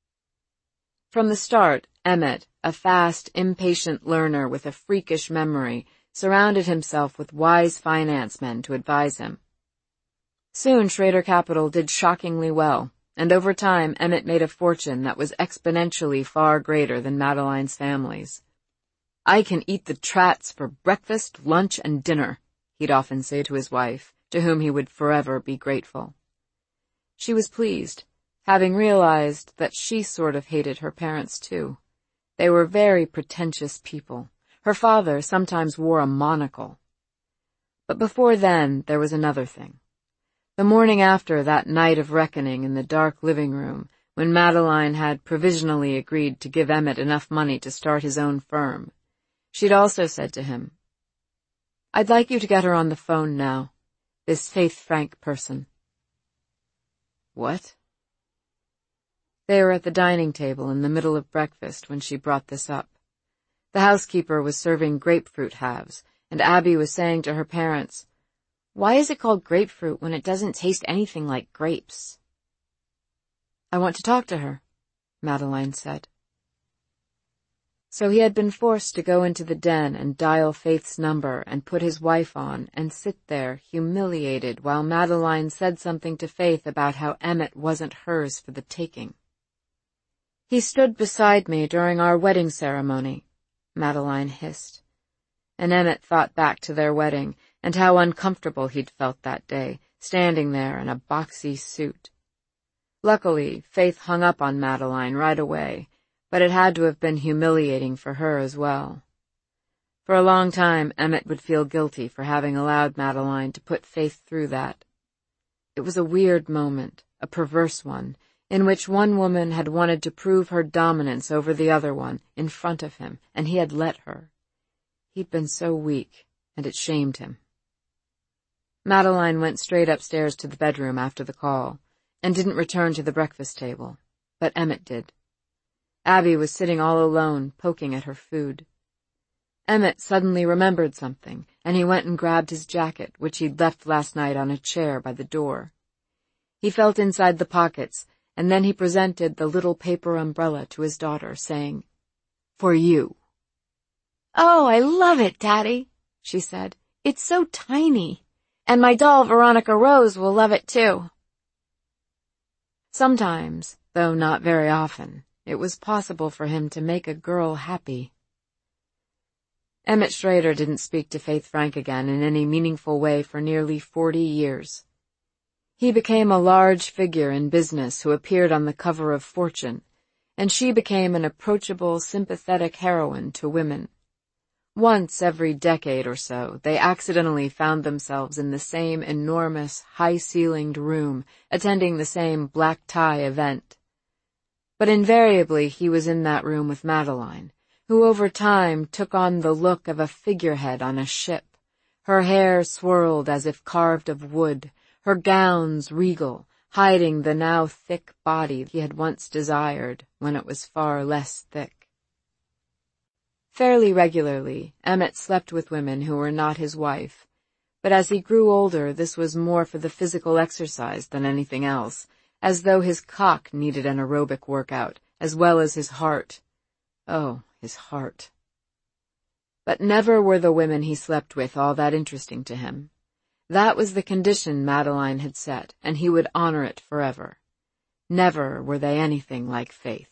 From the start, Emmett, a fast, impatient learner with a freakish memory, surrounded himself with wise finance men to advise him. Soon Schrader Capital did shockingly well, and over time Emmett made a fortune that was exponentially far greater than Madeline's family's. I can eat the Tratts for breakfast, lunch, and dinner, he'd often say to his wife, to whom he would forever be grateful. She was pleased, having realized that she sort of hated her parents too. They were very pretentious people. Her father sometimes wore a monocle. But before then, there was another thing. The morning after that night of reckoning in the dark living room, when Madeline had provisionally agreed to give Emmett enough money to start his own firm, she'd also said to him, I'd like you to get her on the phone now, this Faith Frank person. What? They were at the dining table in the middle of breakfast when she brought this up. The housekeeper was serving grapefruit halves, and Abby was saying to her parents, Why is it called grapefruit when it doesn't taste anything like grapes? I want to talk to her, Madeline said. So he had been forced to go into the den and dial Faith's number and put his wife on and sit there, humiliated, while Madeline said something to Faith about how Emmett wasn't hers for the taking. He stood beside me during our wedding ceremony, Madeline hissed. And Emmett thought back to their wedding and how uncomfortable he'd felt that day, standing there in a boxy suit. Luckily, Faith hung up on Madeline right away, but it had to have been humiliating for her as well. For a long time, Emmett would feel guilty for having allowed Madeline to put Faith through that. It was a weird moment, a perverse one, in which one woman had wanted to prove her dominance over the other one in front of him, and he had let her. He'd been so weak, and it shamed him. Madeline went straight upstairs to the bedroom after the call, and didn't return to the breakfast table, but Emmett did. Abby was sitting all alone, poking at her food. Emmett suddenly remembered something, and he went and grabbed his jacket, which he'd left last night on a chair by the door. He felt inside the pockets, and then he presented the little paper umbrella to his daughter, saying, For you. Oh, I love it, Daddy, she said. It's so tiny. And my doll, Veronica Rose, will love it too. Sometimes, though not very often, it was possible for him to make a girl happy. Emmett Schrader didn't speak to Faith Frank again in any meaningful way for nearly 40 years. He became a large figure in business who appeared on the cover of Fortune, and she became an approachable, sympathetic heroine to women. Once every decade or so, they accidentally found themselves in the same enormous, high-ceilinged room, attending the same black-tie event. But invariably he was in that room with Madeline, who over time took on the look of a figurehead on a ship, her hair swirled as if carved of wood, her gowns regal, hiding the now thick body he had once desired when it was far less thick. Fairly regularly, Emmett slept with women who were not his wife, but as he grew older this was more for the physical exercise than anything else, as though his cock needed an aerobic workout, as well as his heart. Oh, his heart. But never were the women he slept with all that interesting to him. That was the condition Madeline had set, and he would honor it forever. Never were they anything like Faith.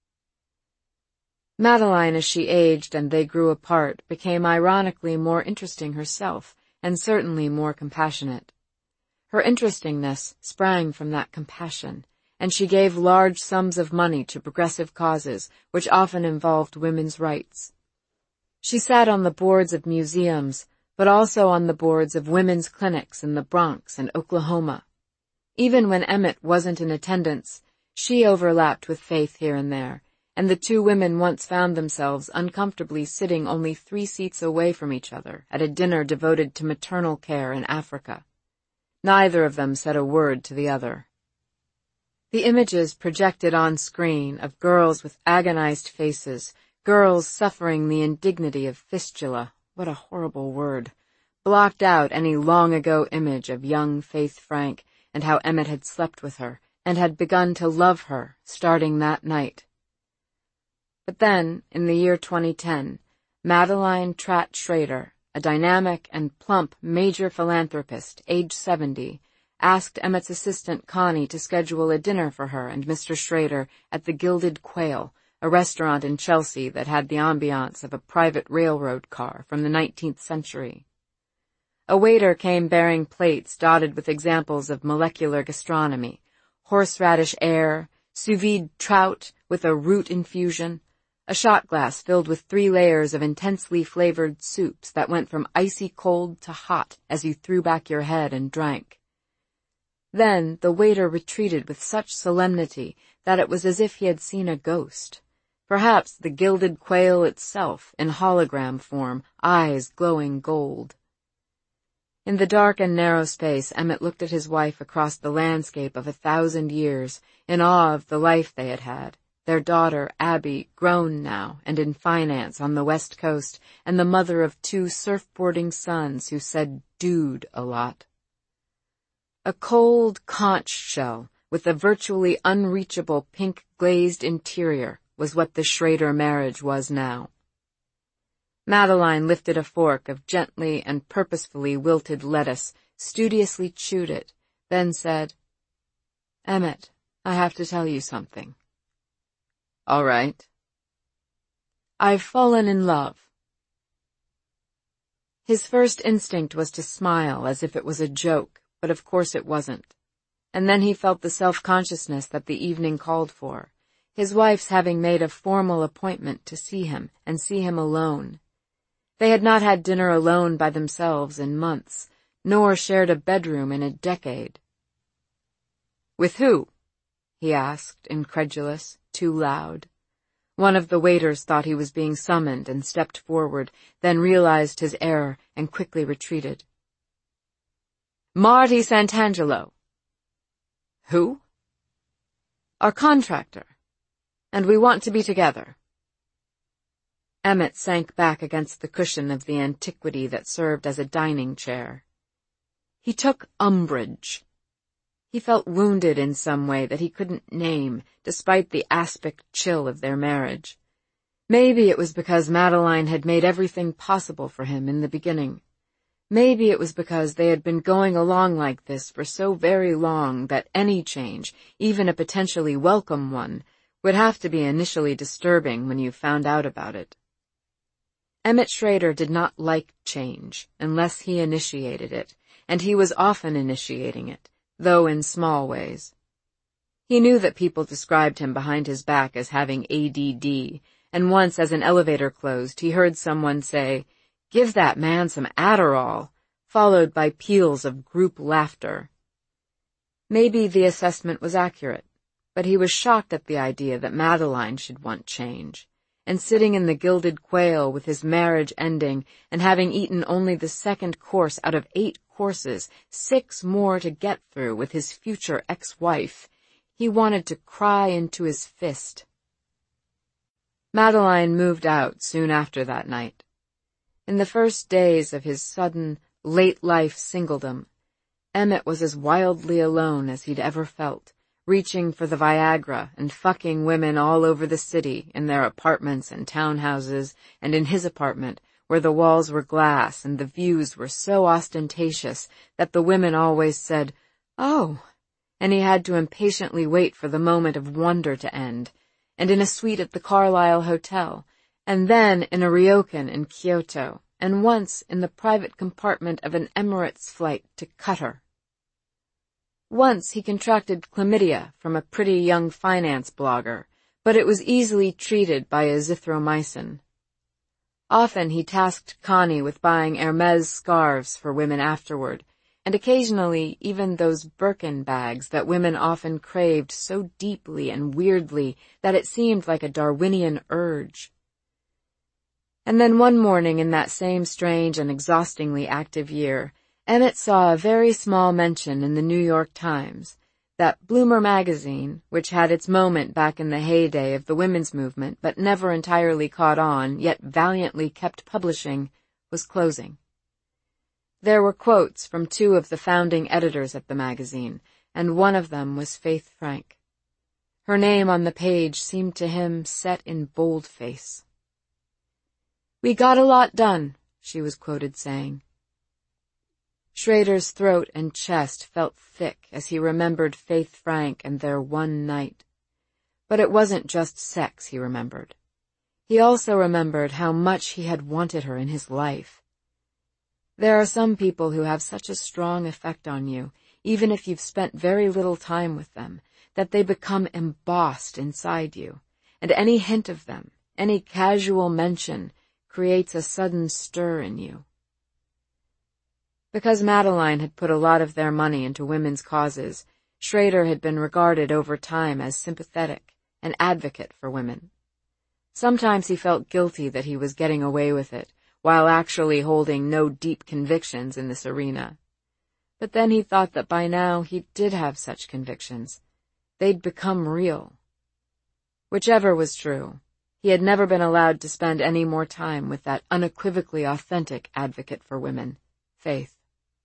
Madeline, as she aged and they grew apart, became ironically more interesting herself, and certainly more compassionate. Her interestingness sprang from that compassion, and she gave large sums of money to progressive causes, which often involved women's rights. She sat on the boards of museums, but also on the boards of women's clinics in the Bronx and Oklahoma. Even when Emmett wasn't in attendance, she overlapped with Faith here and there, and the two women once found themselves uncomfortably sitting only 3 seats away from each other at a dinner devoted to maternal care in Africa. Neither of them said a word to the other. The images projected on screen of girls with agonized faces, girls suffering the indignity of fistula, what a horrible word, blocked out any long-ago image of young Faith Frank and how Emmett had slept with her and had begun to love her starting that night. But then, in the year 2010, Madeline Tratt Schrader, a dynamic and plump major philanthropist, age 70, asked Emmett's assistant Connie to schedule a dinner for her and Mr. Schrader at the Gilded Quail, a restaurant in Chelsea that had the ambiance of a private railroad car from the 19th century. A waiter came bearing plates dotted with examples of molecular gastronomy, horseradish air, sous vide trout with a root infusion, a shot glass filled with 3 layers of intensely flavored soups that went from icy cold to hot as you threw back your head and drank. Then the waiter retreated with such solemnity that it was as if he had seen a ghost. Perhaps the Gilded Quail itself, in hologram form, eyes glowing gold. In the dark and narrow space, Emmett looked at his wife across the landscape of 1,000 years, in awe of the life they had had, their daughter, Abby, grown now and in finance on the West Coast, and the mother of 2 surfboarding sons who said dude a lot. A cold conch shell with a virtually unreachable pink glazed interior was what the Schrader marriage was now. Madeline lifted a fork of gently and purposefully wilted lettuce, studiously chewed it, then said, "Emmett, I have to tell you something." "All right." "I've fallen in love." His first instinct was to smile as if it was a joke, but of course it wasn't. And then he felt the self-consciousness that the evening called for, his wife's having made a formal appointment to see him, and see him alone. They had not had dinner alone by themselves in months, nor shared a bedroom in a decade. "With who?" he asked, incredulous, too loud. One of the waiters thought he was being summoned and stepped forward, then realized his error and quickly retreated. "Marty Santangelo." "Who?" "Our contractor. And we want to be together." Emmett sank back against the cushion of the antiquity that served as a dining chair. He took umbrage. He felt wounded in some way that he couldn't name, despite the aspic chill of their marriage. Maybe it was because Madeline had made everything possible for him in the beginning. Maybe it was because they had been going along like this for so very long that any change, even a potentially welcome one, would have to be initially disturbing when you found out about it. Emmett Schrader did not like change unless he initiated it, and he was often initiating it, though in small ways. He knew that people described him behind his back as having ADD, and once as an elevator closed, he heard someone say, "Give that man some Adderall," followed by peals of group laughter. Maybe the assessment was accurate, but he was shocked at the idea that Madeline should want change, and sitting in the Gilded Quail with his marriage ending and having eaten only the second course out of 8 courses, 6 more to get through with his future ex-wife, he wanted to cry into his fist. Madeline moved out soon after that night. In the first days of his sudden, late-life singledom, Emmett was as wildly alone as he'd ever felt, reaching for the Viagra and fucking women all over the city in their apartments and townhouses, and in his apartment, where the walls were glass and the views were so ostentatious that the women always said, "Oh," and he had to impatiently wait for the moment of wonder to end, and in a suite at the Carlyle Hotel, and then in a ryokan in Kyoto, and once in the private compartment of an Emirates flight to Qatar. Once he contracted chlamydia from a pretty young finance blogger, but it was easily treated by azithromycin. Often he tasked Connie with buying Hermes scarves for women afterward, and occasionally even those Birkin bags that women often craved so deeply and weirdly that it seemed like a Darwinian urge. And then one morning in that same strange and exhaustingly active year, Emmett saw a very small mention in the New York Times that Bloomer magazine, which had its moment back in the heyday of the women's movement but never entirely caught on, yet valiantly kept publishing, was closing. There were quotes from 2 of the founding editors at the magazine, and one of them was Faith Frank. Her name on the page seemed to him set in boldface. "We got a lot done," she was quoted saying. Schrader's throat and chest felt thick as he remembered Faith Frank and their one night. But it wasn't just sex he remembered. He also remembered how much he had wanted her in his life. There are some people who have such a strong effect on you, even if you've spent very little time with them, that they become embossed inside you, and any hint of them, any casual mention, creates a sudden stir in you. Because Madeline had put a lot of their money into women's causes, Schrader had been regarded over time as sympathetic, an advocate for women. Sometimes he felt guilty that he was getting away with it, while actually holding no deep convictions in this arena. But then he thought that by now he did have such convictions. They'd become real. Whichever was true, he had never been allowed to spend any more time with that unequivocally authentic advocate for women, Faith.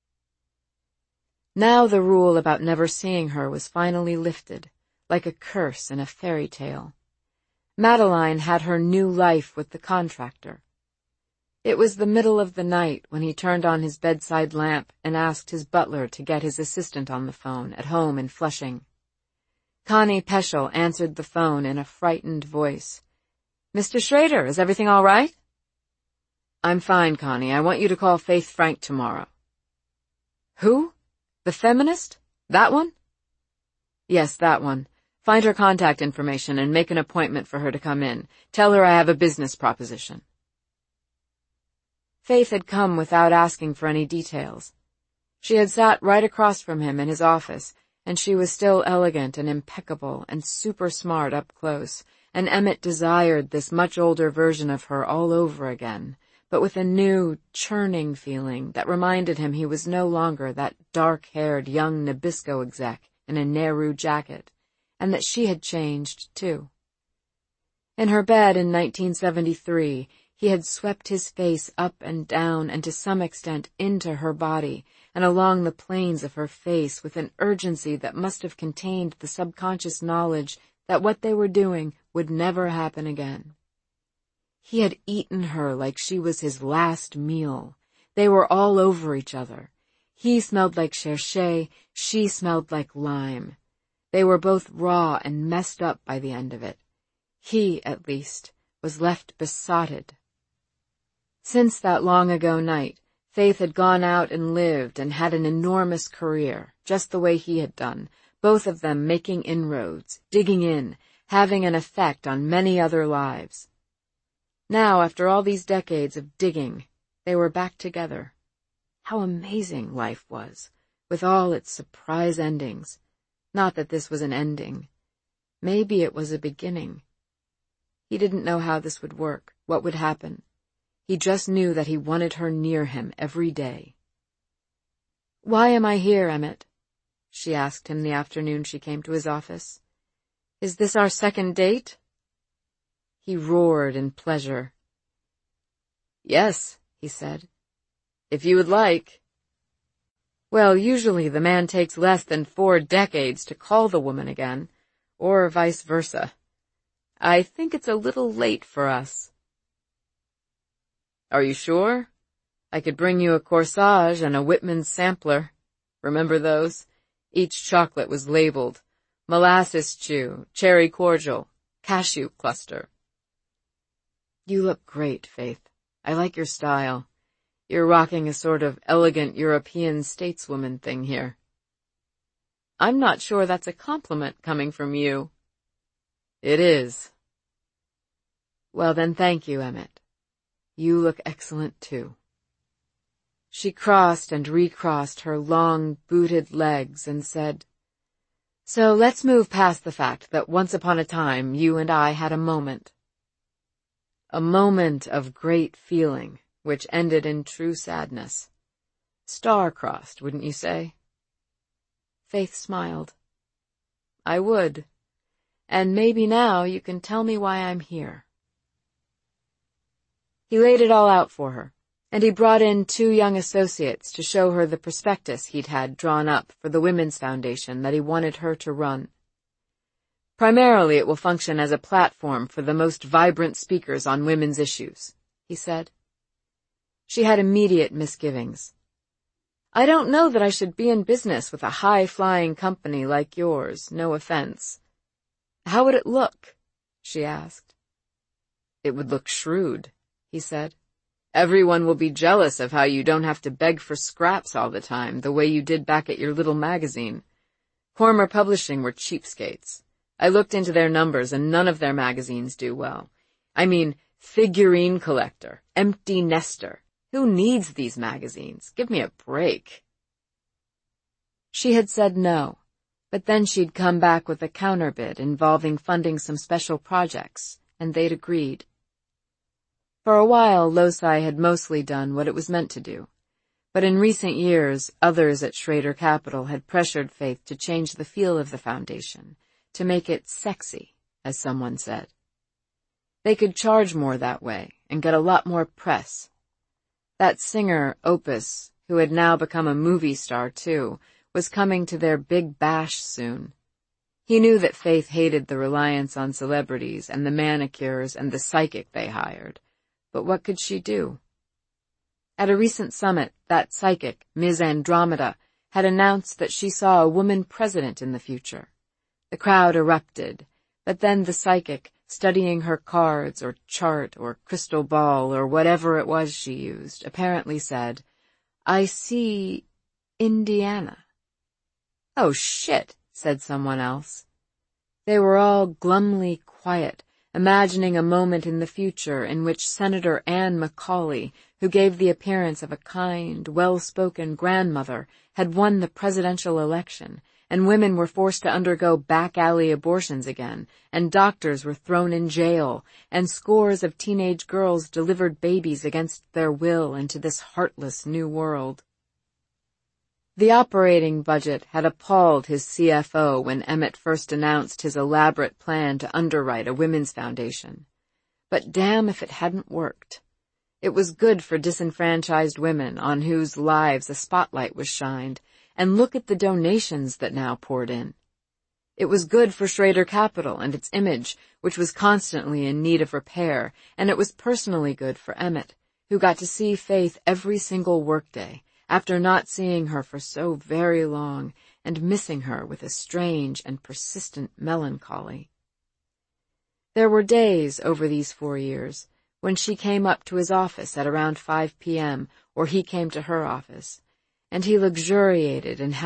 Now the rule about never seeing her was finally lifted, like a curse in a fairy tale. Madeline had her new life with the contractor. It was the middle of the night when he turned on his bedside lamp and asked his butler to get his assistant on the phone at home in Flushing. Connie Peschel answered the phone in a frightened voice. "Mr. Schrader, is everything all right?" "I'm fine, Connie. I want you to call Faith Frank tomorrow." "Who? The feminist? That one?" "Yes, that one. Find her contact information and make an appointment for her to come in. Tell her I have a business proposition." Faith had come without asking for any details. She had sat right across from him in his office, and she was still elegant and impeccable and super smart up close, and Emmett desired this much older version of her all over again, but with a new, churning feeling that reminded him he was no longer that dark-haired young Nabisco exec in a Nehru jacket, and that she had changed, too. In her bed in 1973, he had swept his face up and down and to some extent into her body and along the planes of her face with an urgency that must have contained the subconscious knowledge that what they were doing would never happen again. He had eaten her like she was his last meal. They were all over each other. He smelled like cherchet, she smelled like lime. They were both raw and messed up by the end of it. He, at least, was left besotted. Since that long-ago night, Faith had gone out and lived and had an enormous career, just the way he had done, both of them making inroads, digging in, having an effect on many other lives. Now, after all these decades of digging, they were back together. How amazing life was, with all its surprise endings. Not that this was an ending. Maybe it was a beginning. He didn't know how this would work, what would happen. He just knew that he wanted her near him every day. "Why am I here, Emmett?" she asked him the afternoon she came to his office. "Is this our second date?" He roared in pleasure. "Yes," he said, "if you would like." Well, usually the man takes less than 4 decades to call the woman again, or vice versa. I think it's a little late for us. "Are you sure? I could bring you a corsage and a Whitman's sampler. Remember those? Each chocolate was labeled. Molasses chew, cherry cordial, cashew cluster." "You look great, Faith. I like your style. You're rocking a sort of elegant European stateswoman thing here." "I'm not sure that's a compliment coming from you." "It is." "Well then, thank you, Emmett. You look excellent too." She crossed and recrossed her long, booted legs and said, "So let's move past the fact that once upon a time you and I had a moment. A moment of great feeling, which ended in true sadness. Star-crossed, wouldn't you say?" Faith smiled. "I would. And maybe now you can tell me why I'm here." He laid it all out for her, and he brought in 2 young associates to show her the prospectus he'd had drawn up for the Women's Foundation that he wanted her to run. "Primarily it will function as a platform for the most vibrant speakers on women's issues," he said. She had immediate misgivings. "I don't know that I should be in business with a high-flying company like yours, no offense." "How would it look?" she asked. "It would look shrewd," he said. "Everyone will be jealous of how you don't have to beg for scraps all the time, the way you did back at your little magazine. Cormer Publishing were cheapskates. I looked into their numbers and none of their magazines do well. I mean, Figurine Collector, Empty Nester. Who needs these magazines? Give me a break." She had said no, but then she'd come back with a counterbid involving funding some special projects, and they'd agreed. For a while, Loci had mostly done what it was meant to do, but in recent years, others at Schrader Capital had pressured Faith to change the feel of the foundation, to make it sexy, as someone said. They could charge more that way and get a lot more press. That singer, Opus, who had now become a movie star too, was coming to their big bash soon. He knew that Faith hated the reliance on celebrities and the manicures and the psychic they hired, but what could she do? At a recent summit, that psychic, Ms. Andromeda, had announced that she saw a woman president in the future. The crowd erupted, but then the psychic, studying her cards or chart or crystal ball or whatever it was she used, apparently said, "I see Indiana." "Oh, shit," said someone else. They were all glumly quiet, imagining a moment in the future in which Senator Anne Macaulay, who gave the appearance of a kind, well-spoken grandmother, had won the presidential election, and women were forced to undergo back-alley abortions again, and doctors were thrown in jail, and scores of teenage girls delivered babies against their will into this heartless new world. The operating budget had appalled his CFO when Emmett first announced his elaborate plan to underwrite a women's foundation. But damn if it hadn't worked. It was good for disenfranchised women on whose lives a spotlight was shined, and look at the donations that now poured in. It was good for Schrader Capital and its image, which was constantly in need of repair, and it was personally good for Emmett, who got to see Faith every single workday, after not seeing her for so very long and missing her with a strange and persistent melancholy. There were days over these 4 years when she came up to his office at around 5 p.m., or he came to her office, and he luxuriated in